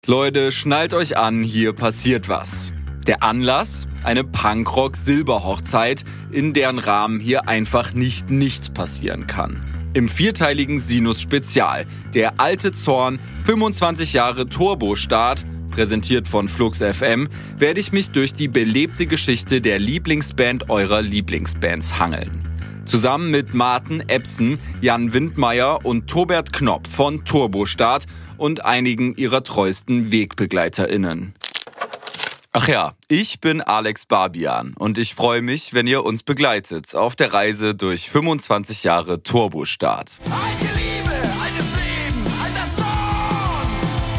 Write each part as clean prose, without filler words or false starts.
Leute, schnallt euch an, hier passiert was. Der Anlass? Eine Punkrock-Silberhochzeit, in deren Rahmen hier einfach nichts passieren kann. Im vierteiligen Sinus-Spezial, der alte Zorn, 25 Jahre Turbostart, präsentiert von Flux FM, werde ich mich durch die belebte Geschichte der Lieblingsband eurer Lieblingsbands hangeln. Zusammen mit Martin Ebsen, Jan Windmeier und Tobert Knopp von Turbostart und einigen ihrer treuesten WegbegleiterInnen. Ach ja, ich bin Alex Barbian und ich freue mich, wenn ihr uns begleitet auf der Reise durch 25 Jahre Turbostart. Alte Liebe, altes Leben, alter Zorn.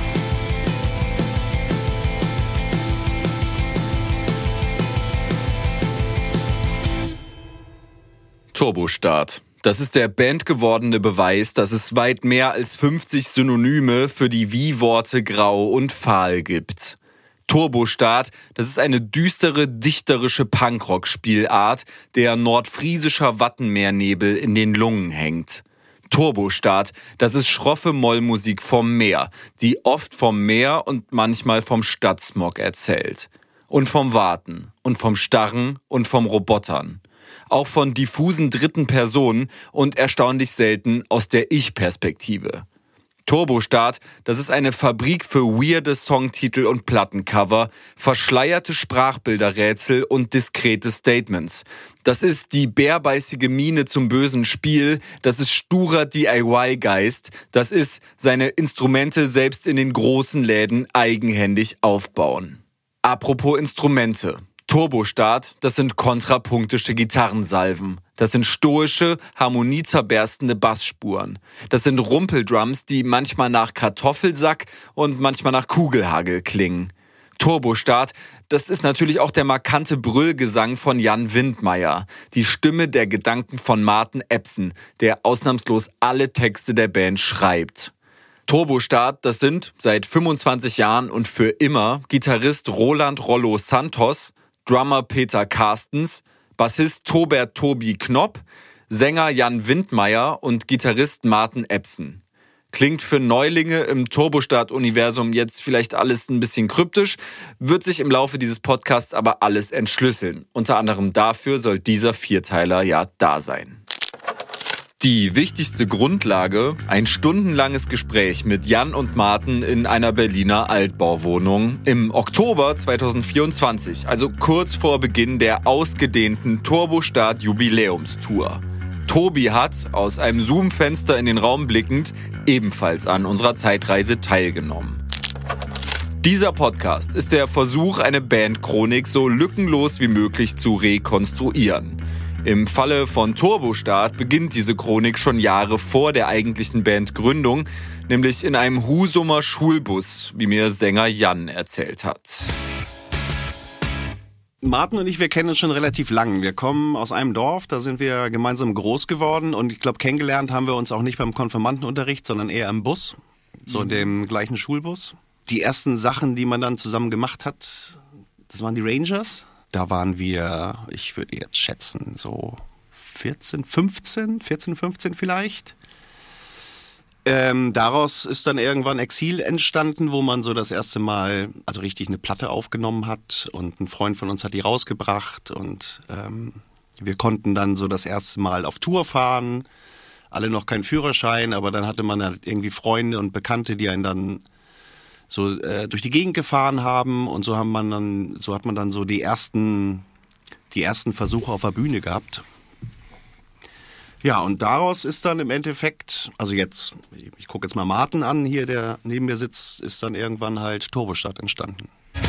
Turbostart. Das ist der bandgewordene Beweis, dass es weit mehr als 50 Synonyme für die Wie-Worte grau und fahl gibt. Turbostart, das ist eine düstere, dichterische Punkrock-Spielart, der nordfriesischer Wattenmeernebel in den Lungen hängt. Turbostart, das ist schroffe Mollmusik vom Meer, die oft vom Meer und manchmal vom Stadtsmog erzählt. Und vom Warten und vom Starren und vom Robotern. Auch von diffusen dritten Personen und erstaunlich selten aus der Ich-Perspektive. Turbostart, das ist eine Fabrik für weirde Songtitel und Plattencover, verschleierte Sprachbilderrätsel und diskrete Statements. Das ist die bärbeißige Miene zum bösen Spiel, das ist sturer DIY-Geist, das ist seine Instrumente selbst in den großen Läden eigenhändig aufbauen. Apropos Instrumente. Turbostart, das sind kontrapunktische Gitarrensalven. Das sind stoische, harmoniezerberstende Bassspuren. Das sind Rumpeldrums, die manchmal nach Kartoffelsack und manchmal nach Kugelhagel klingen. Turbostart, das ist natürlich auch der markante Brüllgesang von Jan Windmeier, die Stimme der Gedanken von Martin Ebsen, der ausnahmslos alle Texte der Band schreibt. Turbostart, das sind seit 25 Jahren und für immer Gitarrist Roland Rollo Santos, Drummer Peter Carstens, Bassist Tobert Tobi Knopp, Sänger Jan Windmeier und Gitarrist Martin Ebsen. Klingt für Neulinge im Turbostart-Universum jetzt vielleicht alles ein bisschen kryptisch, wird sich im Laufe dieses Podcasts aber alles entschlüsseln. Unter anderem dafür soll dieser Vierteiler ja da sein. Die wichtigste Grundlage, ein stundenlanges Gespräch mit Jan und Martin in einer Berliner Altbauwohnung im Oktober 2024, also kurz vor Beginn der ausgedehnten Turbostart-Jubiläumstour. Tobi hat, aus einem Zoom-Fenster in den Raum blickend, ebenfalls an unserer Zeitreise teilgenommen. Dieser Podcast ist der Versuch, eine Bandchronik so lückenlos wie möglich zu rekonstruieren. Im Falle von Turbostart beginnt diese Chronik schon Jahre vor der eigentlichen Bandgründung, nämlich in einem Husumer Schulbus, wie mir Sänger Jan erzählt hat. Martin und ich, wir kennen uns schon relativ lang. Wir kommen aus einem Dorf, da sind wir gemeinsam groß geworden und ich glaube, kennengelernt haben wir uns auch nicht beim Konfirmandenunterricht, sondern eher im Bus, so in dem gleichen Schulbus. Die ersten Sachen, die man dann zusammen gemacht hat, das waren die Rangers. Da waren wir, ich würde jetzt schätzen, so 14, 15 vielleicht. Daraus ist dann irgendwann Exil entstanden, wo man so das erste Mal also richtig eine Platte aufgenommen hat und ein Freund von uns hat die rausgebracht und wir konnten dann so das erste Mal auf Tour fahren, alle noch keinen Führerschein, aber dann hatte man halt irgendwie Freunde und Bekannte, die einen dann so durch die Gegend gefahren haben und so hat man dann so die ersten Versuche auf der Bühne gehabt. Ja, und daraus ist dann im Endeffekt, also jetzt, ich gucke jetzt mal Martin an, hier, der neben mir sitzt, ist dann irgendwann halt Turbostart entstanden.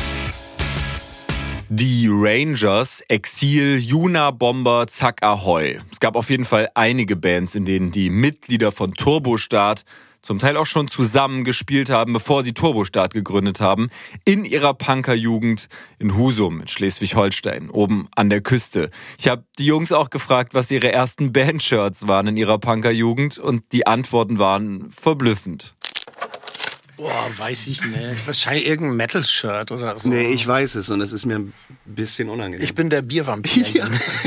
Die Rangers, Exil, Juna Bomber, Zack Ahoi. Es gab auf jeden Fall einige Bands, in denen die Mitglieder von Turbostart zum Teil auch schon zusammen gespielt haben, bevor sie Turbostart gegründet haben, in ihrer Punkerjugend in Husum in Schleswig-Holstein, oben an der Küste. Ich habe die Jungs auch gefragt, was ihre ersten Bandshirts waren in ihrer Punkerjugend und die Antworten waren verblüffend. Boah, weiß ich nicht. Wahrscheinlich irgendein Metal-Shirt oder so. Nee, ich weiß es und es ist mir ein bisschen unangenehm. Ich bin der Biervampir. Ja.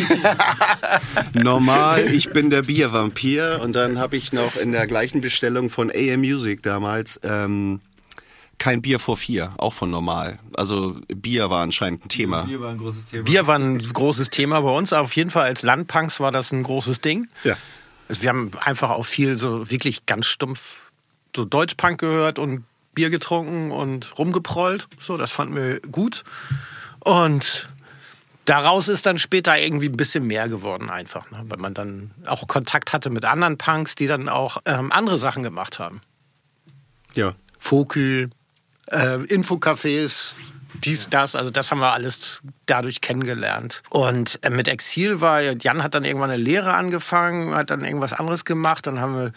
Normal, ich bin der Biervampir und dann habe ich noch in der gleichen Bestellung von AM Music damals Kein Bier vor 4, auch von normal. Also Bier war anscheinend ein Thema. Bier war ein großes Thema. Bier war ein großes Thema bei uns, aber auf jeden Fall als Landpunks war das ein großes Ding. Ja. Also wir haben einfach auch viel so wirklich ganz stumpf so Deutschpunk gehört und Bier getrunken und rumgeprollt. So, das fanden wir gut. Und daraus ist dann später irgendwie ein bisschen mehr geworden einfach, ne? Weil man dann auch Kontakt hatte mit anderen Punks, die dann auch andere Sachen gemacht haben. Ja. Fokü, Infocafés, dies, das, also das haben wir alles dadurch kennengelernt. Und mit Exil Jan hat dann irgendwann eine Lehre angefangen, hat dann irgendwas anderes gemacht, dann haben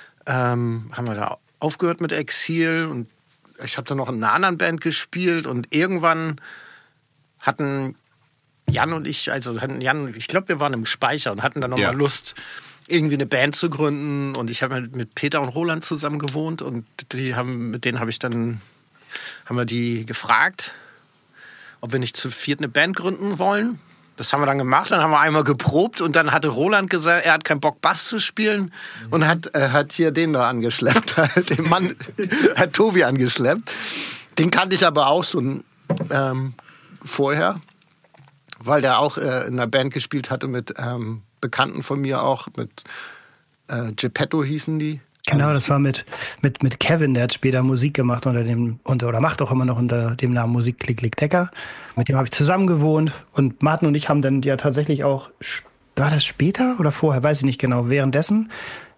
wir da aufgehört mit Exil und ich habe dann noch in einer anderen Band gespielt und irgendwann hatten Jan und ich, ich glaube, wir waren im Speicher und hatten dann nochmal Lust, irgendwie eine Band zu gründen. Und ich habe mit Peter und Roland zusammen gewohnt und mit denen haben wir die gefragt, ob wir nicht zu viert eine Band gründen wollen. Das haben wir dann gemacht, dann haben wir einmal geprobt und dann hatte Roland gesagt, er hat keinen Bock Bass zu spielen und hat hier den da angeschleppt, den Mann, hat Tobi angeschleppt. Den kannte ich aber auch schon vorher, weil der auch in einer Band gespielt hatte mit Bekannten von mir auch, mit Geppetto hießen die. Genau, das war mit Kevin, der hat später Musik gemacht oder macht auch immer noch unter dem Namen Musik Klick Klick Decker. Mit dem habe ich zusammen gewohnt und Martin und ich haben dann ja tatsächlich auch, war das später oder vorher, weiß ich nicht genau, währenddessen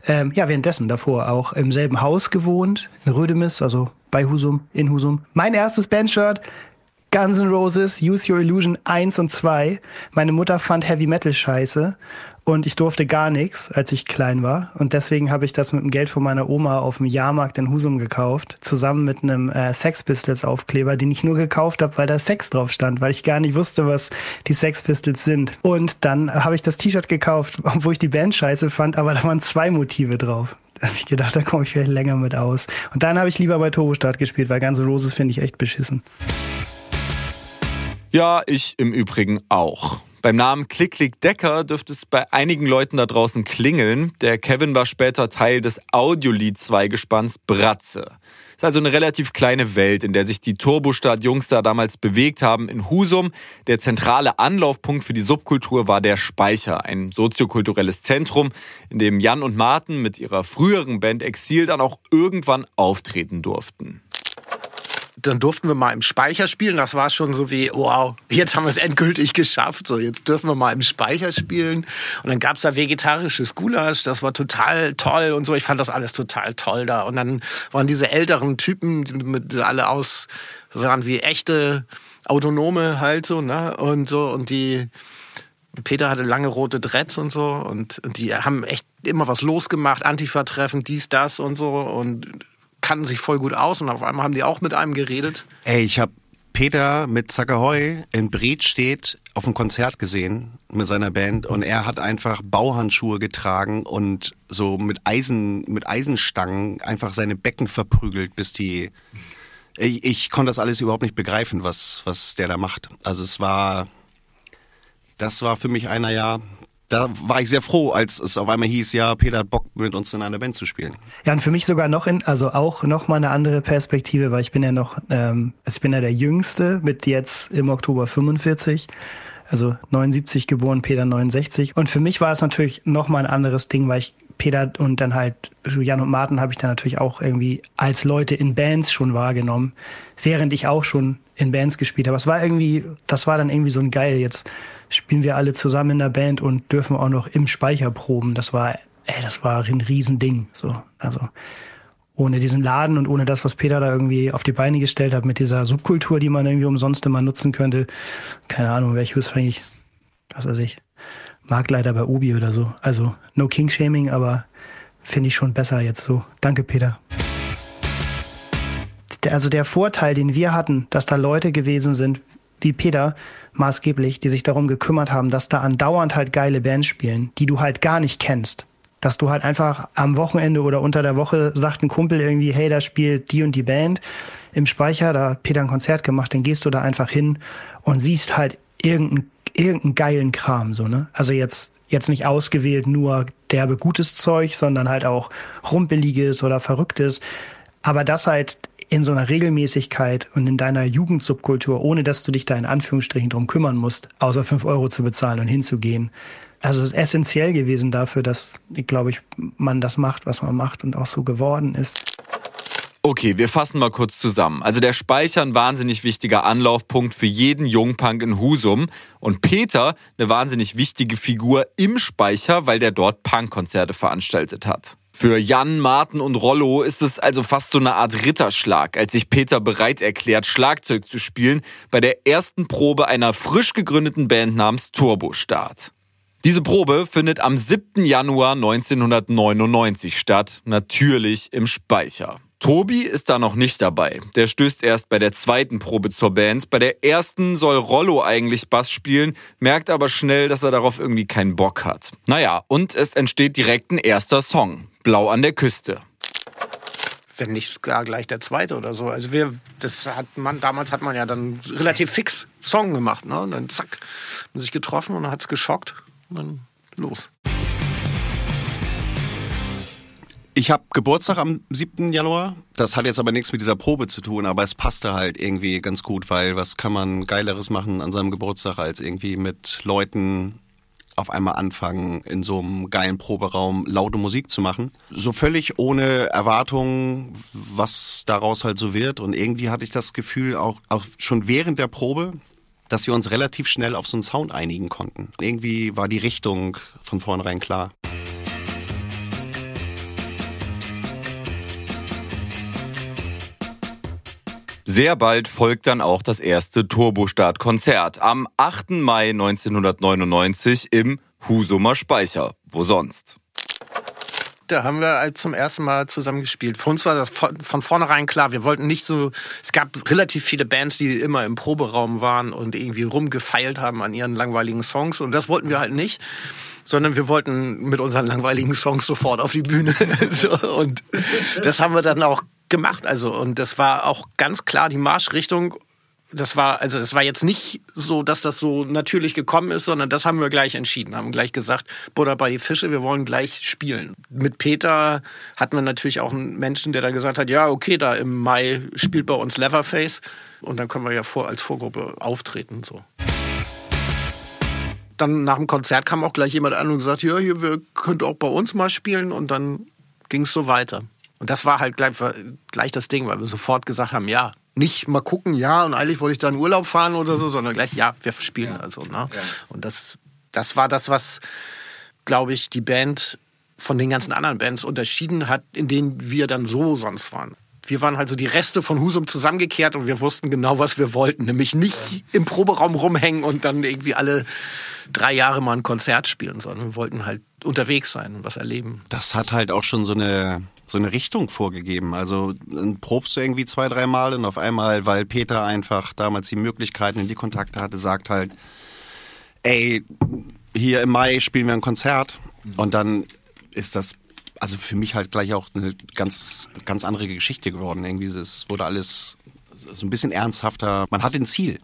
davor auch im selben Haus gewohnt, in Rödemis, also bei Husum, in Husum. Mein erstes Bandshirt, Guns N' Roses, Use Your Illusion 1 und 2. Meine Mutter fand Heavy Metal scheiße und ich durfte gar nichts, als ich klein war. Und deswegen habe ich das mit dem Geld von meiner Oma auf dem Jahrmarkt in Husum gekauft, zusammen mit einem Sex Pistols Aufkleber, den ich nur gekauft habe, weil da Sex drauf stand, weil ich gar nicht wusste, was die Sex Pistols sind. Und dann habe ich das T-Shirt gekauft, obwohl ich die Band scheiße fand, aber da waren 2 Motive drauf. Da habe ich gedacht, da komme ich vielleicht länger mit aus. Und dann habe ich lieber bei Turbostart gespielt, weil Guns N' Roses finde ich echt beschissen. Ja, ich im Übrigen auch. Beim Namen Klick Klick Decker dürfte es bei einigen Leuten da draußen klingeln. Der Kevin war später Teil des Audiolied-Zweigespanns Bratze. Ist also eine relativ kleine Welt, in der sich die Turbostart-Jungs da damals bewegt haben. In Husum, der zentrale Anlaufpunkt für die Subkultur war der Speicher, ein soziokulturelles Zentrum, in dem Jan und Martin mit ihrer früheren Band Exil dann auch irgendwann auftreten durften. Dann durften wir mal im Speicher spielen. Das war schon so wie, wow, jetzt haben wir es endgültig geschafft. So, jetzt dürfen wir mal im Speicher spielen. Und dann gab's da vegetarisches Gulasch. Das war total toll und so. Ich fand das alles total toll da. Und dann waren diese älteren Typen, die alle sahen wie echte Autonome halt so, ne? Und so. Und Peter hatte lange rote Dreads und so. Und die haben echt immer was losgemacht. Antifa-Treffen, dies, das und so. Und kannten sich voll gut aus und auf einmal haben die auch mit einem geredet. Ey, ich habe Peter mit Zackerheu in Bredstedt auf einem Konzert gesehen mit seiner Band und er hat einfach Bauhandschuhe getragen und so mit Eisenstangen einfach seine Becken verprügelt, bis die... Ich konnte das alles überhaupt nicht begreifen, was der da macht. Also das war für mich da war ich sehr froh, als es auf einmal hieß, ja, Peter hat Bock, mit uns in einer Band zu spielen. Ja, und für mich sogar auch noch mal eine andere Perspektive, weil ich bin ja der Jüngste mit jetzt im Oktober 45, also 79 geboren, Peter 69. Und für mich war es natürlich noch mal ein anderes Ding, weil ich Peter und dann halt Jan und Martin habe ich dann natürlich auch irgendwie als Leute in Bands schon wahrgenommen, während ich auch schon in Bands gespielt habe. Das war dann irgendwie so ein geil, jetzt spielen wir alle zusammen in der Band und dürfen auch noch im Speicher proben. Das war ein Riesending. So, also ohne diesen Laden und ohne das, was Peter da irgendwie auf die Beine gestellt hat, mit dieser Subkultur, die man irgendwie umsonst immer nutzen könnte. Keine Ahnung, wäre ich höchstwahrscheinlich, Marktleiter bei Obi oder so. Also no King-Shaming, aber finde ich schon besser jetzt so. Danke, Peter. Also der Vorteil, den wir hatten, dass da Leute gewesen sind, wie Peter maßgeblich, die sich darum gekümmert haben, dass da andauernd halt geile Bands spielen, die du halt gar nicht kennst. Dass du halt einfach am Wochenende oder unter der Woche sagt ein Kumpel irgendwie, hey, da spielt die und die Band im Speicher, da hat Peter ein Konzert gemacht, dann gehst du da einfach hin und siehst halt irgendeinen geilen Kram, so, ne? Also jetzt nicht ausgewählt nur derbe gutes Zeug, sondern halt auch rumpeliges oder verrücktes. Aber das halt in so einer Regelmäßigkeit und in deiner Jugendsubkultur, ohne dass du dich da in Anführungsstrichen drum kümmern musst, außer 5 Euro zu bezahlen und hinzugehen. Also es ist essentiell gewesen dafür, dass, glaube ich, man das macht, was man macht und auch so geworden ist. Okay, wir fassen mal kurz zusammen. Also der Speicher ein wahnsinnig wichtiger Anlaufpunkt für jeden Jungpunk in Husum und Peter eine wahnsinnig wichtige Figur im Speicher, weil der dort Punkkonzerte veranstaltet hat. Für Jan, Martin und Rollo ist es also fast so eine Art Ritterschlag, als sich Peter bereit erklärt, Schlagzeug zu spielen bei der ersten Probe einer frisch gegründeten Band namens Turbostart. Diese Probe findet am 7. Januar 1999 statt, natürlich im Speicher. Tobi ist da noch nicht dabei. Der stößt erst bei der zweiten Probe zur Band. Bei der ersten soll Rollo eigentlich Bass spielen, merkt aber schnell, dass er darauf irgendwie keinen Bock hat. Naja, und es entsteht direkt ein erster Song, Blau an der Küste. Wenn nicht gar gleich der zweite oder so. Also damals hat man ja dann relativ fix Song gemacht, ne? Und dann zack, haben sich getroffen und dann hat's geschockt und dann los. Ich habe Geburtstag am 7. Januar. Das hat jetzt aber nichts mit dieser Probe zu tun, aber es passte halt irgendwie ganz gut, weil was kann man Geileres machen an seinem Geburtstag, als irgendwie mit Leuten auf einmal anfangen, in so einem geilen Proberaum laute Musik zu machen. So völlig ohne Erwartung, was daraus halt so wird. Und irgendwie hatte ich das Gefühl, auch schon während der Probe, dass wir uns relativ schnell auf so einen Sound einigen konnten. Irgendwie war die Richtung von vornherein klar. Sehr bald folgt dann auch das erste Turbostart-Konzert am 8. Mai 1999 im Husumer Speicher. Wo sonst? Da haben wir halt zum ersten Mal zusammen gespielt. Für uns war das von vornherein klar, wir wollten nicht so, es gab relativ viele Bands, die immer im Proberaum waren und irgendwie rumgefeilt haben an ihren langweiligen Songs und das wollten wir halt nicht, sondern wir wollten mit unseren langweiligen Songs sofort auf die Bühne. So, und das haben wir dann auch gemacht, also, und das war auch ganz klar die Marschrichtung. Das war jetzt nicht so, dass das so natürlich gekommen ist, sondern das haben wir gleich entschieden, haben gleich gesagt, Butter bei die Fische, wir wollen gleich spielen. Mit Peter hatten wir natürlich auch einen Menschen, der dann gesagt hat, ja, okay, da im Mai spielt bei uns Leatherface und dann können wir ja als Vorgruppe auftreten, so. Dann nach dem Konzert kam auch gleich jemand an und gesagt, ja, hier, wir könnt auch bei uns mal spielen und dann ging es so weiter. Und das war halt gleich das Ding, weil wir sofort gesagt haben, ja, nicht mal gucken, ja, und eigentlich wollte ich da in Urlaub fahren oder so, sondern gleich, ja, wir spielen also. Ne? Ja. Und das war das, was, glaube ich, die Band von den ganzen anderen Bands unterschieden hat, in denen wir dann so sonst waren. Wir waren halt so die Reste von Husum zusammengekehrt und wir wussten genau, was wir wollten. Nämlich nicht im Proberaum rumhängen und dann irgendwie alle 3 Jahre mal ein Konzert spielen, sondern wir wollten halt unterwegs sein und was erleben. Das hat halt auch schon so eine Richtung vorgegeben. Also dann probst du irgendwie 2, 3 Mal und auf einmal, weil Peter einfach damals die Möglichkeiten und die Kontakte hatte, sagt halt, ey, hier im Mai spielen wir ein Konzert. Und dann ist das also für mich halt gleich auch eine ganz, ganz andere Geschichte geworden. Irgendwie es wurde alles so ein bisschen ernsthafter. Man hat ein Ziel.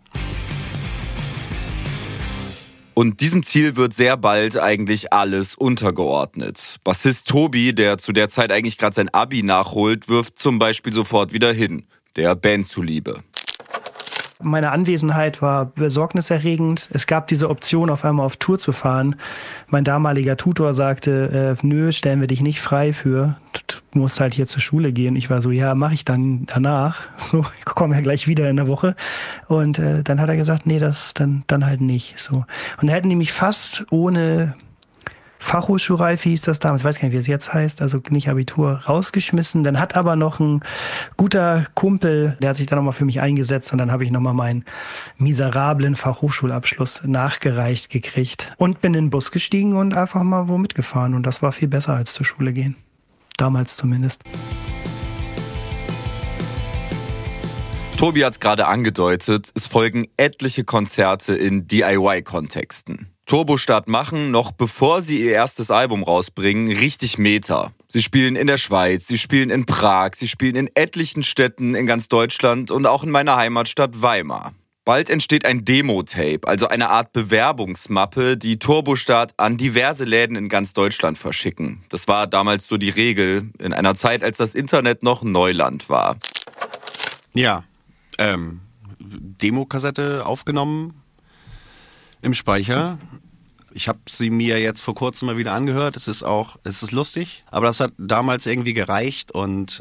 Und diesem Ziel wird sehr bald eigentlich alles untergeordnet. Bassist Tobi, der zu der Zeit eigentlich gerade sein Abi nachholt, wirft zum Beispiel sofort wieder hin, der Band zuliebe. Meine Anwesenheit war besorgniserregend. Es gab diese Option, auf einmal auf Tour zu fahren. Mein damaliger Tutor sagte, nö, stellen wir dich nicht frei für. Du musst halt hier zur Schule gehen. Ich war so, ja, mache ich dann danach. So, ich komme ja gleich wieder in der Woche. Und dann hat er gesagt, nee, das dann halt nicht. So. Und da hätten die mich fast ohne Fachhochschulreife hieß das damals, ich weiß gar nicht, wie es jetzt heißt, also nicht Abitur, rausgeschmissen. Dann hat aber noch ein guter Kumpel, der hat sich dann nochmal für mich eingesetzt und dann habe ich nochmal meinen miserablen Fachhochschulabschluss nachgereicht gekriegt und bin in den Bus gestiegen und einfach mal wo mitgefahren und das war viel besser als zur Schule gehen. Damals zumindest. Tobi hat es gerade angedeutet, es folgen etliche Konzerte in DIY-Kontexten. Turbostart machen, noch bevor sie ihr erstes Album rausbringen, richtig Meta. Sie spielen in der Schweiz, sie spielen in Prag, sie spielen in etlichen Städten in ganz Deutschland und auch in meiner Heimatstadt Weimar. Bald entsteht ein Demo-Tape, also eine Art Bewerbungsmappe, die Turbostart an diverse Läden in ganz Deutschland verschicken. Das war damals so die Regel, in einer Zeit, als das Internet noch Neuland war. Ja, Demokassette aufgenommen im Speicher. Ich habe sie mir jetzt vor kurzem mal wieder angehört. Es ist lustig, aber das hat damals irgendwie gereicht und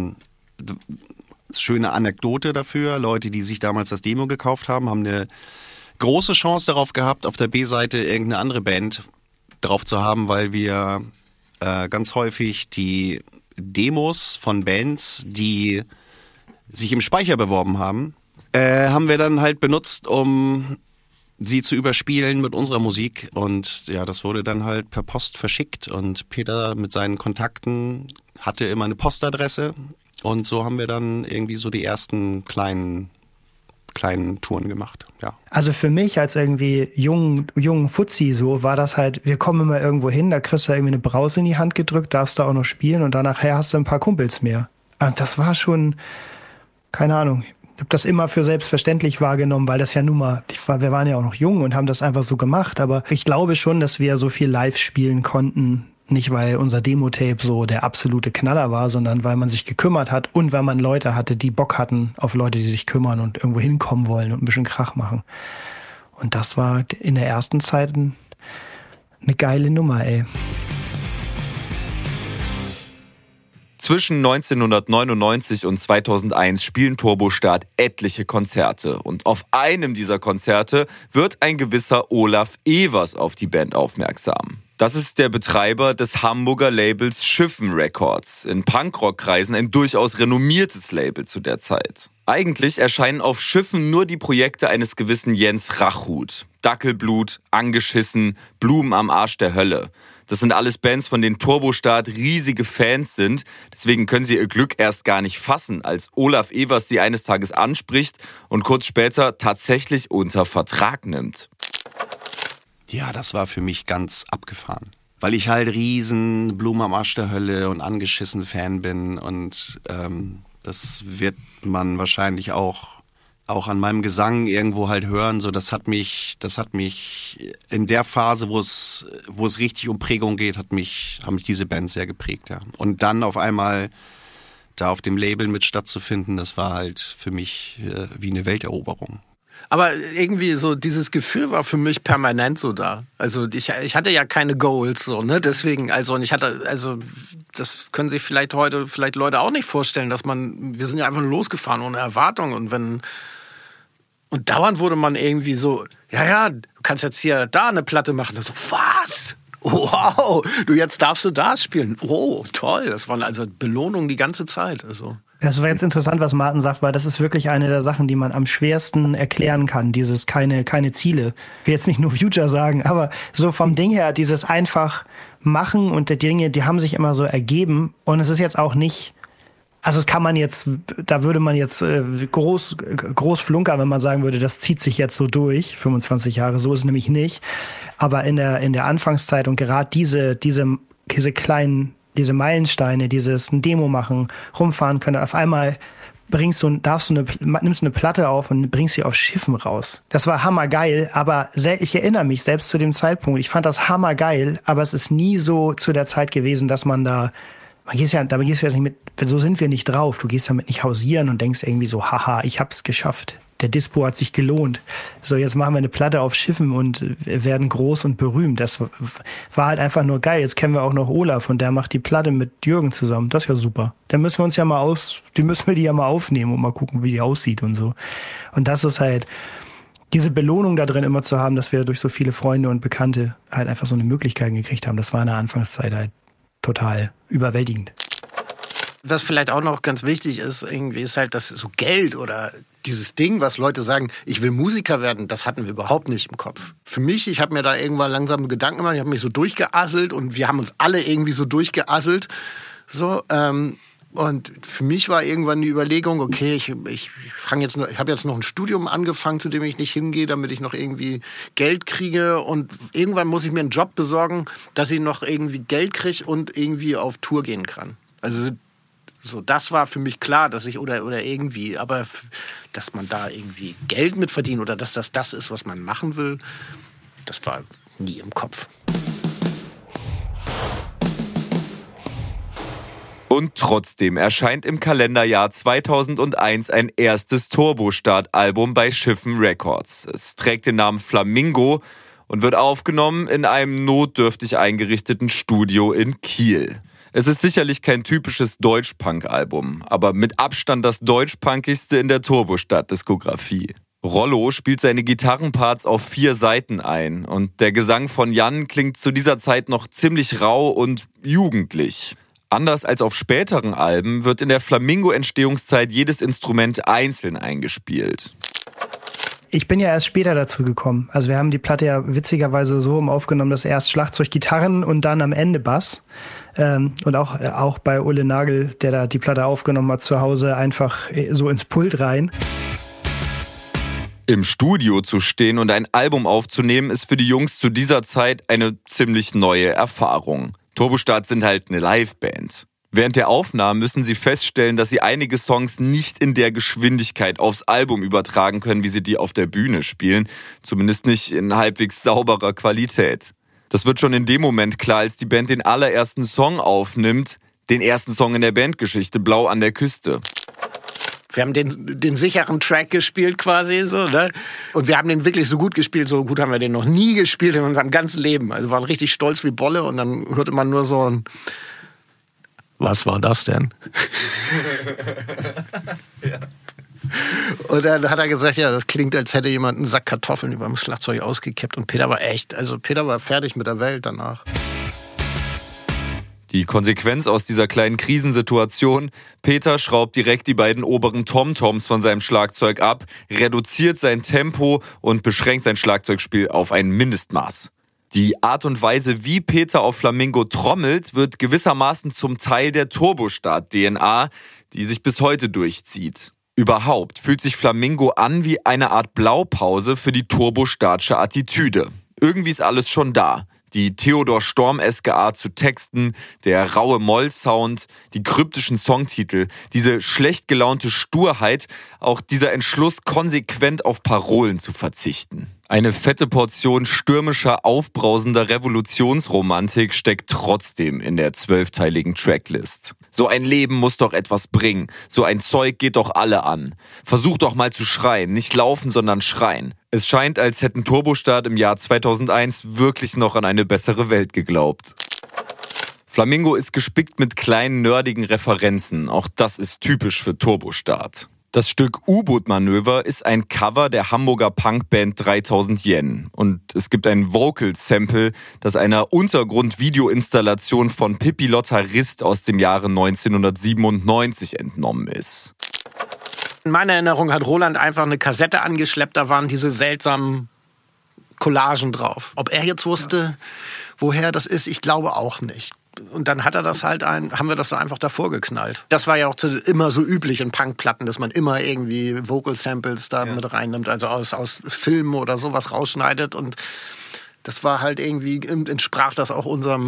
schöne Anekdote dafür. Leute, die sich damals das Demo gekauft haben, haben eine große Chance darauf gehabt, auf der B-Seite irgendeine andere Band drauf zu haben, weil wir ganz häufig die Demos von Bands, die sich im Speicher beworben haben wir dann halt benutzt, um sie zu überspielen mit unserer Musik. Und ja, das wurde dann halt per Post verschickt. Und Peter mit seinen Kontakten hatte immer eine Postadresse. Und so haben wir dann irgendwie so die ersten kleinen Touren gemacht, ja. Also für mich als irgendwie jungen Fuzzi so war das halt, wir kommen immer irgendwo hin, da kriegst du irgendwie eine Brause in die Hand gedrückt, darfst du auch noch spielen und danach hast du ein paar Kumpels mehr. Also das war schon, keine Ahnung, ich habe das immer für selbstverständlich wahrgenommen, weil das ja nun mal, wir waren ja auch noch jung und haben das einfach so gemacht, aber ich glaube schon, dass wir so viel live spielen konnten, nicht weil unser Demo-Tape so der absolute Knaller war, sondern weil man sich gekümmert hat und weil man Leute hatte, die Bock hatten auf Leute, die sich kümmern und irgendwo hinkommen wollen und ein bisschen Krach machen. Und das war in der ersten Zeit eine geile Nummer, ey. Zwischen 1999 und 2001 spielen Turbostart etliche Konzerte. Und auf einem dieser Konzerte wird ein gewisser Olaf Evers auf die Band aufmerksam. Das ist der Betreiber des Hamburger Labels Schiffen Records. In Punkrock-Kreisen ein durchaus renommiertes Label zu der Zeit. Eigentlich erscheinen auf Schiffen nur die Projekte eines gewissen Jens Rachut. Dackelblut, Angeschissen, Blumen am Arsch der Hölle. Das sind alles Bands, von denen Turbostart riesige Fans sind. Deswegen können sie ihr Glück erst gar nicht fassen, als Olaf Evers sie eines Tages anspricht und kurz später tatsächlich unter Vertrag nimmt. Ja, das war für mich ganz abgefahren. Weil ich halt riesen Blumen am Arsch der Hölle und angeschissen Fan bin. Und das wird man wahrscheinlich auch an meinem Gesang irgendwo halt hören. So, das hat mich in der Phase, wo es richtig um Prägung geht, haben mich diese Bands sehr geprägt. Ja. Und dann auf einmal da auf dem Label mit stattzufinden, das war halt für mich wie eine Welteroberung. Aber irgendwie so dieses Gefühl war für mich permanent so da. Also ich hatte ja keine Goals so, ne? Deswegen, das können sich vielleicht heute Leute auch nicht vorstellen, wir sind ja einfach nur losgefahren ohne Erwartung und dauernd wurde man irgendwie so, ja, du kannst jetzt hier da eine Platte machen. Und so, was? Wow, jetzt darfst du da spielen. Oh, toll. Das waren also Belohnungen die ganze Zeit. Also. Das war jetzt interessant, was Martin sagt, weil das ist wirklich eine der Sachen, die man am schwersten erklären kann. Dieses keine Ziele. Ich will jetzt nicht nur Future sagen, aber so vom Ding her, dieses einfach machen und die Dinge, die haben sich immer so ergeben. Und es ist jetzt auch nicht, also da würde man jetzt groß flunkern, wenn man sagen würde, das zieht sich jetzt so durch, 25 Jahre, so ist es nämlich nicht. Aber in der Anfangszeit und gerade diese kleinen, diese Meilensteine, dieses ein Demo machen, rumfahren können, auf einmal nimmst du eine Platte auf und bringst sie auf Schiffen raus. Das war hammergeil, aber ich erinnere mich selbst zu dem Zeitpunkt, ich fand das hammergeil, aber es ist nie so zu der Zeit gewesen, dass da gehst du jetzt nicht mit, so sind wir nicht drauf, du gehst damit nicht hausieren und denkst irgendwie so, haha, ich hab's geschafft. Der Dispo hat sich gelohnt. So, jetzt machen wir eine Platte auf Schiffen und werden groß und berühmt. Das war halt einfach nur geil. Jetzt kennen wir auch noch Olaf und der macht die Platte mit Jürgen zusammen. Das ist ja super. Dann müssen wir die ja mal aufnehmen und mal gucken, wie die aussieht und so. Und das ist halt diese Belohnung da drin immer zu haben, dass wir durch so viele Freunde und Bekannte halt einfach so eine Möglichkeit gekriegt haben. Das war in der Anfangszeit halt total überwältigend. Was vielleicht auch noch ganz wichtig ist, irgendwie ist halt, dass so Geld oder dieses Ding, was Leute sagen, ich will Musiker werden, das hatten wir überhaupt nicht im Kopf. Für mich, ich habe mir da irgendwann langsam Gedanken gemacht, ich habe mich so durchgeasselt und wir haben uns alle irgendwie so durchgeasselt. So, und für mich war irgendwann die Überlegung, okay, ich habe jetzt noch ein Studium angefangen, zu dem ich nicht hingehe, damit ich noch irgendwie Geld kriege und irgendwann muss ich mir einen Job besorgen, dass ich noch irgendwie Geld kriege und irgendwie auf Tour gehen kann. Also so, das war für mich klar, dass ich oder irgendwie, aber dass man da irgendwie Geld mit verdient oder dass das ist, was man machen will, das war nie im Kopf. Und trotzdem erscheint im Kalenderjahr 2001 ein erstes Turbostart-Album bei Schiffen Records. Es trägt den Namen Flamingo und wird aufgenommen in einem notdürftig eingerichteten Studio in Kiel. Es ist sicherlich kein typisches Deutsch-Punk-Album, aber mit Abstand das deutsch-punkigste in der Turbostart-Diskografie. Rollo spielt seine Gitarrenparts auf 4 Seiten ein und der Gesang von Jan klingt zu dieser Zeit noch ziemlich rau und jugendlich. Anders als auf späteren Alben wird in der Flamingo-Entstehungszeit jedes Instrument einzeln eingespielt. Ich bin ja erst später dazu gekommen. Also wir haben die Platte ja witzigerweise so aufgenommen, dass erst Schlagzeug, Gitarren und dann am Ende Bass. Und auch bei Ulle Nagel, der da die Platte aufgenommen hat, zu Hause einfach so ins Pult rein. Im Studio zu stehen und ein Album aufzunehmen, ist für die Jungs zu dieser Zeit eine ziemlich neue Erfahrung. Turbostart sind halt eine Liveband. Während der Aufnahmen müssen sie feststellen, dass sie einige Songs nicht in der Geschwindigkeit aufs Album übertragen können, wie sie die auf der Bühne spielen. Zumindest nicht in halbwegs sauberer Qualität. Das wird schon in dem Moment klar, als die Band den allerersten Song aufnimmt. Den ersten Song in der Bandgeschichte, Blau an der Küste. Wir haben den sicheren Track gespielt quasi so, ne? Und wir haben den wirklich so gut gespielt, so gut haben wir den noch nie gespielt in unserem ganzen Leben. Also waren richtig stolz wie Bolle und dann hörte man nur so ein Was war das denn? Ja. Und dann hat er gesagt, ja, das klingt, als hätte jemand einen Sack Kartoffeln über dem Schlagzeug ausgekippt. Und Peter war fertig mit der Welt danach. Die Konsequenz aus dieser kleinen Krisensituation: Peter schraubt direkt die beiden oberen Tom-Toms von seinem Schlagzeug ab, reduziert sein Tempo und beschränkt sein Schlagzeugspiel auf ein Mindestmaß. Die Art und Weise, wie Peter auf Flamingo trommelt, wird gewissermaßen zum Teil der Turbostart-DNA, die sich bis heute durchzieht. Überhaupt fühlt sich Flamingo an wie eine Art Blaupause für die turbostartsche Attitüde. Irgendwie ist alles schon da. Die Theodor Storm-eske Art zu texten, der raue Moll-Sound, die kryptischen Songtitel, diese schlecht gelaunte Sturheit, auch dieser Entschluss, konsequent auf Parolen zu verzichten. Eine fette Portion stürmischer, aufbrausender Revolutionsromantik steckt trotzdem in der 12-teiligen Tracklist. So ein Leben muss doch etwas bringen. So ein Zeug geht doch alle an. Versuch doch mal zu schreien. Nicht laufen, sondern schreien. Es scheint, als hätten Turbostart im Jahr 2001 wirklich noch an eine bessere Welt geglaubt. Flamingo ist gespickt mit kleinen, nerdigen Referenzen. Auch das ist typisch für Turbostart. Das Stück U-Boot-Manöver ist ein Cover der Hamburger Punkband 3000 Yen. Und es gibt ein Vocal-Sample, das einer Untergrund-Video-Installation von Pippi Lotta Rist aus dem Jahre 1997 entnommen ist. In meiner Erinnerung hat Roland einfach eine Kassette angeschleppt, da waren diese seltsamen Collagen drauf. Ob er jetzt wusste, woher das ist, ich glaube auch nicht. Und dann hat er das halt haben wir das da einfach davor geknallt. Das war ja auch immer so üblich in Punkplatten, dass man immer irgendwie Vocal Samples da mit reinnimmt, also aus Filmen oder sowas rausschneidet. Und das war halt irgendwie, entsprach das auch unserer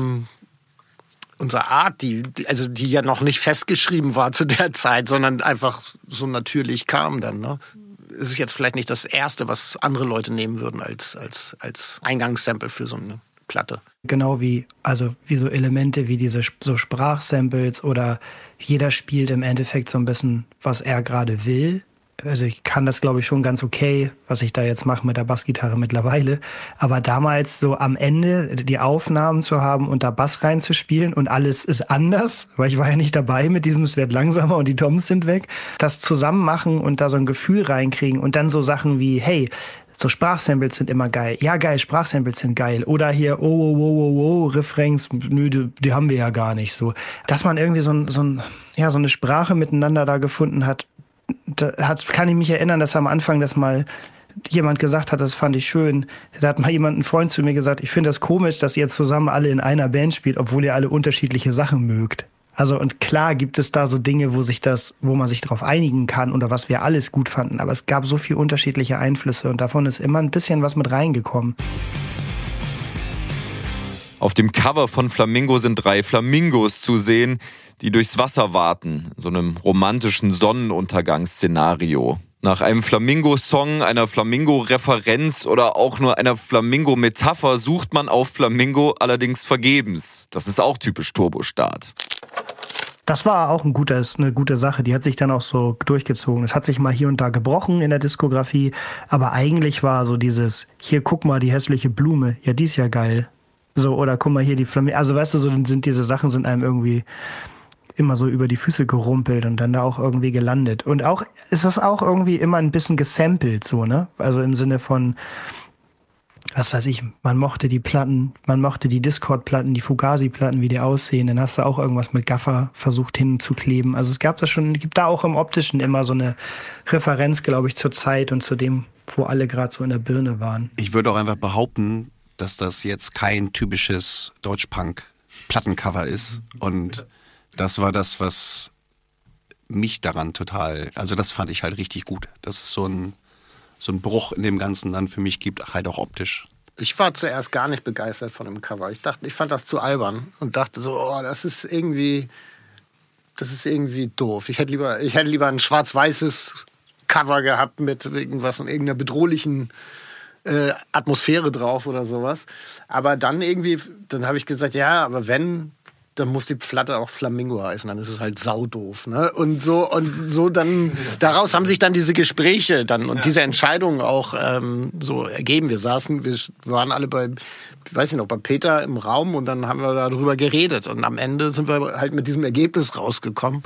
Art, die ja noch nicht festgeschrieben war zu der Zeit, sondern einfach so natürlich kam dann, ne? Es ist jetzt vielleicht nicht das Erste, was andere Leute nehmen würden als Eingangssample für so eine Platte. Genau wie so Elemente wie diese so Sprachsamples oder jeder spielt im Endeffekt so ein bisschen, was er gerade will. Also ich kann das, glaube ich, schon ganz okay, was ich da jetzt mache mit der Bassgitarre mittlerweile. Aber damals so am Ende die Aufnahmen zu haben und da Bass reinzuspielen und alles ist anders, weil ich war ja nicht dabei mit diesem, es wird langsamer und die Toms sind weg. Das zusammen machen und da so ein Gefühl reinkriegen und dann so Sachen wie, hey, so Sprachsamples sind immer geil. Ja, geil, Sprachsamples sind geil. Oder hier, Refrains, nö, die haben wir ja gar nicht so. Dass man irgendwie so eine Sprache miteinander da gefunden hat, kann ich mich erinnern, dass am Anfang das mal jemand gesagt hat, das fand ich schön. Da hat mal ein Freund zu mir gesagt, ich finde das komisch, dass ihr zusammen alle in einer Band spielt, obwohl ihr alle unterschiedliche Sachen mögt. Also und klar gibt es da so Dinge, wo man sich darauf einigen kann oder was wir alles gut fanden. Aber es gab so viele unterschiedliche Einflüsse und davon ist immer ein bisschen was mit reingekommen. Auf dem Cover von Flamingo sind 3 Flamingos zu sehen, die durchs Wasser warten, so einem romantischen Sonnenuntergangsszenario. Nach einem Flamingo-Song, einer Flamingo-Referenz oder auch nur einer Flamingo-Metapher sucht man auf Flamingo allerdings vergebens. Das ist auch typisch Turbostart. Das war auch eine gute Sache. Die hat sich dann auch so durchgezogen. Es hat sich mal hier und da gebrochen in der Diskografie, aber eigentlich war so dieses, hier guck mal, die hässliche Blume, ja, die ist ja geil. So, oder guck mal hier die Flamme. Also weißt du, so sind diese Sachen sind einem irgendwie immer so über die Füße gerumpelt und dann da auch irgendwie gelandet. Und auch ist das auch irgendwie immer ein bisschen gesampelt, so, ne? Also im Sinne von, was weiß ich, man mochte die Platten, man mochte die Discord-Platten, die Fugazi-Platten, wie die aussehen. Dann hast du auch irgendwas mit Gaffer versucht hinzukleben. Also es gibt da auch im Optischen immer so eine Referenz, glaube ich, zur Zeit und zu dem, wo alle gerade so in der Birne waren. Ich würde auch einfach behaupten, dass das jetzt kein typisches Deutschpunk-Plattencover ist. Und das war das, was mich daran also das fand ich halt richtig gut. Das ist so ein Bruch in dem Ganzen dann für mich gibt, halt auch optisch. Ich war zuerst gar nicht begeistert von dem Cover. Ich fand das zu albern und dachte so, oh, das ist irgendwie doof. Ich hätte lieber ein schwarz-weißes Cover gehabt mit irgendeiner bedrohlichen Atmosphäre drauf oder sowas. Aber dann habe ich gesagt, ja, aber wenn, dann muss die Platte auch Flamingo heißen, dann ist es halt saudoof, ne? Und so dann, daraus haben sich dann diese Gespräche dann und diese Entscheidungen auch so ergeben. Wir waren alle bei Peter im Raum und dann haben wir darüber geredet und am Ende sind wir halt mit diesem Ergebnis rausgekommen.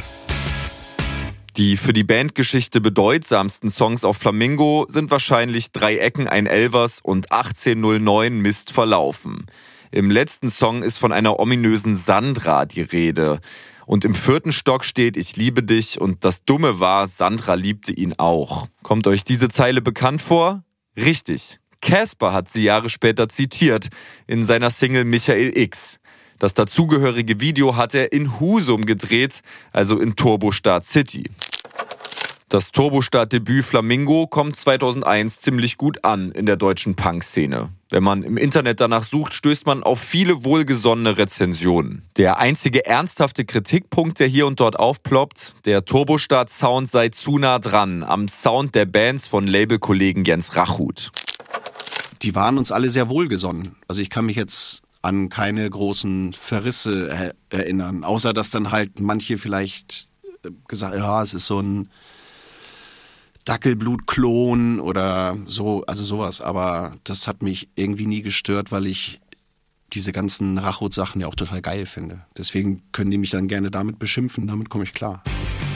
Die für die Bandgeschichte bedeutsamsten Songs auf Flamingo sind wahrscheinlich 3 Ecken, ein Elvers und 1809 Mist verlaufen. Im letzten Song ist von einer ominösen Sandra die Rede. Und im 4. Stock steht, ich liebe dich und das Dumme war, Sandra liebte ihn auch. Kommt euch diese Zeile bekannt vor? Richtig. Casper hat sie Jahre später zitiert in seiner Single Michael X. Das dazugehörige Video hat er in Husum gedreht, also in Turbostart City. Das Turbostart-Debüt Flamingo kommt 2001 ziemlich gut an in der deutschen Punk-Szene. Wenn man im Internet danach sucht, stößt man auf viele wohlgesonnene Rezensionen. Der einzige ernsthafte Kritikpunkt, der hier und dort aufploppt, der Turbostart-Sound sei zu nah dran am Sound der Bands von Labelkollegen Jens Rachut. Die waren uns alle sehr wohlgesonnen. Also ich kann mich jetzt an keine großen Verrisse erinnern, außer dass dann halt manche vielleicht gesagt, ja, es ist so ein Dackelblut-Klon oder so, also sowas. Aber das hat mich irgendwie nie gestört, weil ich diese ganzen Rachut-Sachen ja auch total geil finde. Deswegen können die mich dann gerne damit beschimpfen, damit komme ich klar.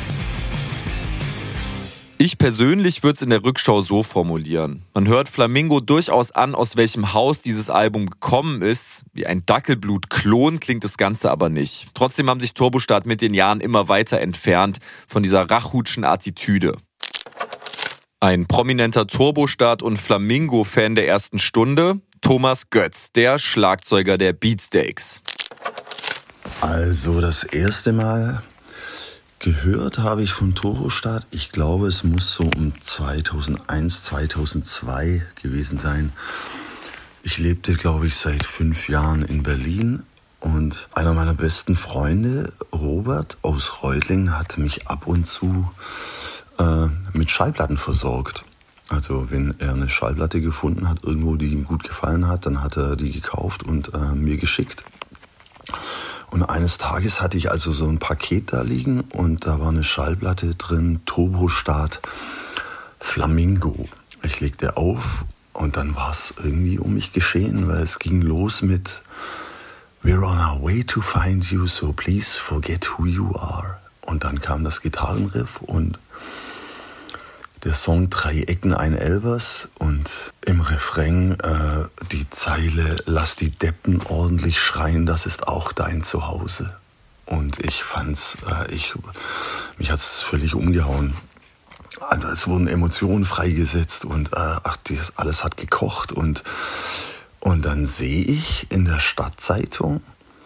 Ich persönlich würde es in der Rückschau so formulieren. Man hört Flamingo durchaus an, aus welchem Haus dieses Album gekommen ist. Wie ein Dackelblut-Klon klingt das Ganze aber nicht. Trotzdem haben sich Turbostart mit den Jahren immer weiter entfernt von dieser Rachutschen Attitüde. Ein prominenter Turbostart- und Flamingo-Fan der ersten Stunde, Thomas Götz, der Schlagzeuger der Beatsteaks. Also das erste Mal gehört habe ich von Turbostart, ich glaube, es muss so um 2001, 2002 gewesen sein. Ich lebte, glaube ich, seit 5 Jahren in Berlin und einer meiner besten Freunde, Robert aus Reutlingen, hat mich ab und zu mit Schallplatten versorgt. Also wenn er eine Schallplatte gefunden hat, irgendwo, die ihm gut gefallen hat, dann hat er die gekauft und mir geschickt. Und eines Tages hatte ich also so ein Paket da liegen und da war eine Schallplatte drin, Turbostart Flamingo. Ich legte auf und dann war es irgendwie um mich geschehen, weil es ging los mit We're on our way to find you, so please forget who you are. Und dann kam das Gitarrenriff und der Song 3 Ecken, ein Elvers und im Refrain die Zeile Lass die Deppen ordentlich schreien, das ist auch dein Zuhause. Und ich fand's, mich hat's völlig umgehauen. Es wurden Emotionen freigesetzt und alles hat gekocht und dann sehe ich in der Stadtzeitung,